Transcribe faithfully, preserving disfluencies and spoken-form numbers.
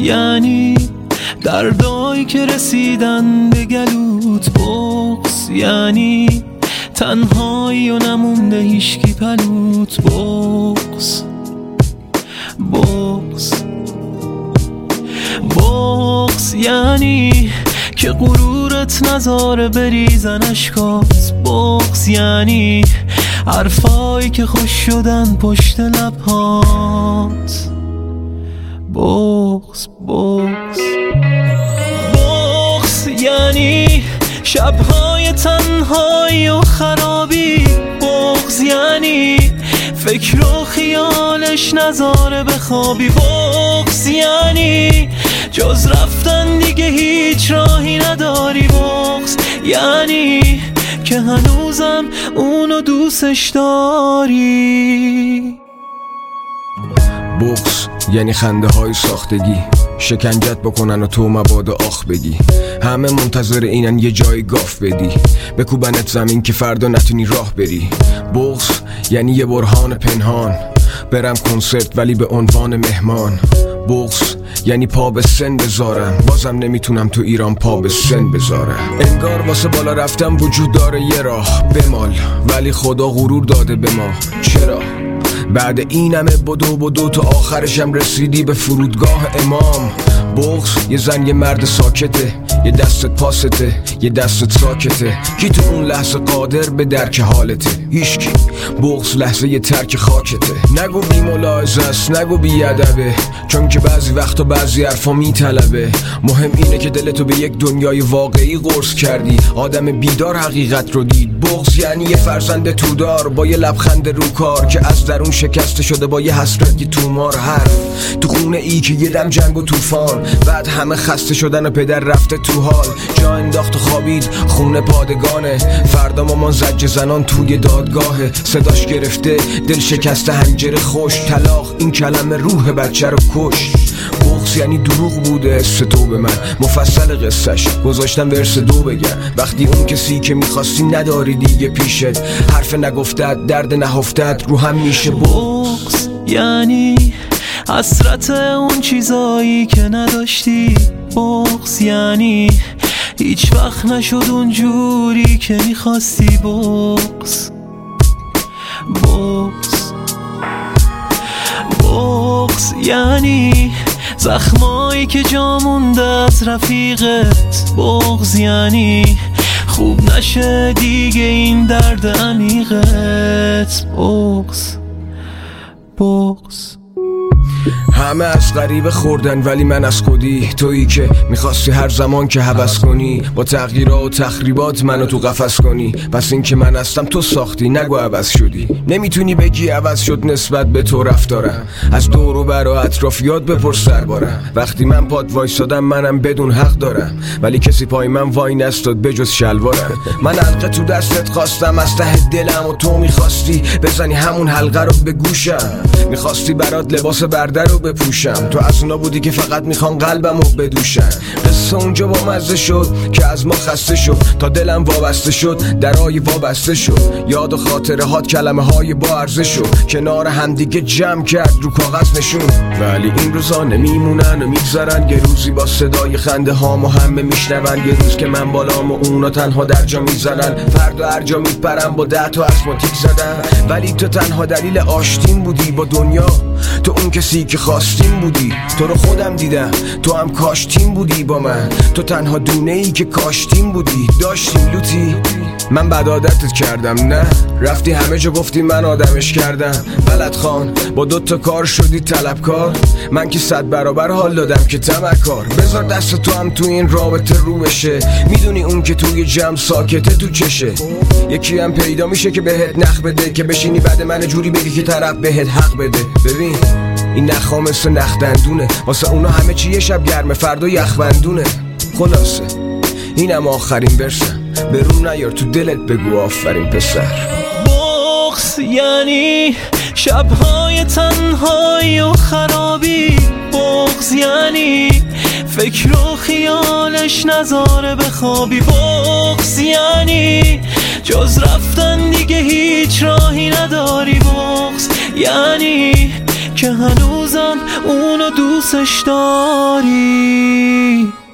یعنی دردایی که رسیدن به گلوت. بغض یعنی تنهایی و نمونده هیشکی پلوت. بغض بغض بغض یعنی که غرورت نذاره بریزن اشکات. بغض یعنی حرفایی که خوش شدن پشت لبهات. بغض بغض بغض یعنی شبهای تنهایی و خرابی. بغض یعنی فکر و خیالش نذاره بخوابی. بغض یعنی جز رفتن دیگه هیچ راهی نداری. بغض یعنی که هنوزم اونو دوستش داری. بغض یعنی خنده های ساختگی، شکنجت بکنن و تو مبادا آخ بگی. همه منتظر اینن یه جای گاف بدی، بکوبنت زمین که فردا نتونی راه بری. بغض یعنی یه برهان پنهان، برم کنسرت ولی به عنوان مهمان. بغض یعنی پا به سن بذارم، بازم نمیتونم تو ایران پا به سن بذارم. انگار واسه بالا رفتم وجود داره یه راه بمال، ولی خدا غرور داده به ما. چرا؟ بعد این همه بدو بدو تو آخرشم رسیدی به فرودگاه امام. بغض یه زن یه مرد ساکته، یه دستت پاسته یه دستت ساکته. کی تو اون لحظه قادر به درک حالته؟ هیچکی. بغض لحظه یه ترک خاکته. نگو بی ملاحظه است، نگو بی ادبه، چون که بعضی وقتا بعضی حرفا میطلبه. مهم اینه که دلتو به یک دنیای واقعی قرص کردی، آدم بیدار حقیقت رو دید. بغض یعنی یه فرزند تودار با یه لبخند رو کار که از درون شکسته شده با یه حسرت که تومار. حرف تو خونه ای که یه دم جنگ و طوفان، بعد همه خسته شدن و پدر رفته تو حال. جا انداخت و خوابید خونه پادگانه، فردا مامان زجر زنان توی دادگاهه. صداش گرفته دل شکسته حنجره خوش، طلاق این کلمه روح بچه رو کش. بغض یعنی دروغ بوده است تو به من، مفصل قصهش گذاشتم ورس دو بگم. وقتی اون کسی که میخواستی نداری دیگه پیشت، حرف نگفتت درد نهفتت رو هم میشه. بغض یعنی حسرت اون چیزایی که نداشتی. بغض یعنی هیچ وقت نشد اون جوری که میخواستی. بغض بغض بغض یعنی زخمایی که جا مونده از رفیقت. بغض یعنی خوب نشه دیگه این درد عمیقت. بغض بغض همه از غریبه خوردن ولی من از خودی. تویی که میخواستی هر زمان که هوس کنی، با تغییرات و تخریبات منو تو قفس کنی. پس این که من هستم تو ساختی، نگو عوض شدی. نمیتونی بگی عوض شد نسبت به تو رفتارم، از دور و بر و اطرافیات بپرس دربارم. وقتی من پاد وایسادم منم بدون حق دارم، ولی کسی پای من وای نستاد بجز شلوارم. من حلقه تو دستت خواستم از ته دلم، و تو میخواستی بزنی همون حلقه رو به گوشم. میخواستی برات لباس برده رو بپوشم، تو از اونا بودی که فقط میخوان قلبم رو بدوشن. قصه اونجا با مزه شد که از ما خسته شد، تا دلم وابسته شد درای وابسته شد. یاد و خاطره هات کلمه های با ارزش شد، کنار همدیگه جمع کرد رو کاغذ نشون. ولی این روزا نمیمونن و میگذرن، یه روزی با صدای خنده هامو همه میشنون. یه روز که من بالام و اونا تنها در جا میزنن، فردا هر جا میپرم با ده تا اسماتیک زدن. ولی تو تنها دلیل آشتین بودی با دنیا، تو اون کسی که خواستیم بودی. تو رو خودم دیدم، تو هم کاشتیم بودی با من. تو تنها دونه ای که کاشتیم بودی. داشتیم لوتی، من بد عادتت کردم نه؟ رفتی همه جا گفتی من آدمش کردم. بلد خان با دوتا کار شدی طلبکار، من که صد برابر حال دادم که تمکار. بذار دست تو هم تو این رابطه رو بشه، میدونی اون که توی جمع ساکته تو چشه. یکی هم پیدا میشه که بهت نخ بده، که بشینی بعد من جوری بگی که طرف بهت حق بده. ببین این نخا مثل نخ دندونه، واسه اونا همه چی یه شب گرمه فردا یخبندونه. خلاصه اینم آخرین برسم، برون نیار تو دلت بگو آفرین پسر. بغض یعنی شبهای تنهایی و خرابی. بغض یعنی فکر و خیالش نذاره بخوابی. بغض یعنی جز رفتن دیگه هیچ راهی نداری. بغض یعنی که هنوزم اونو دوستش داری.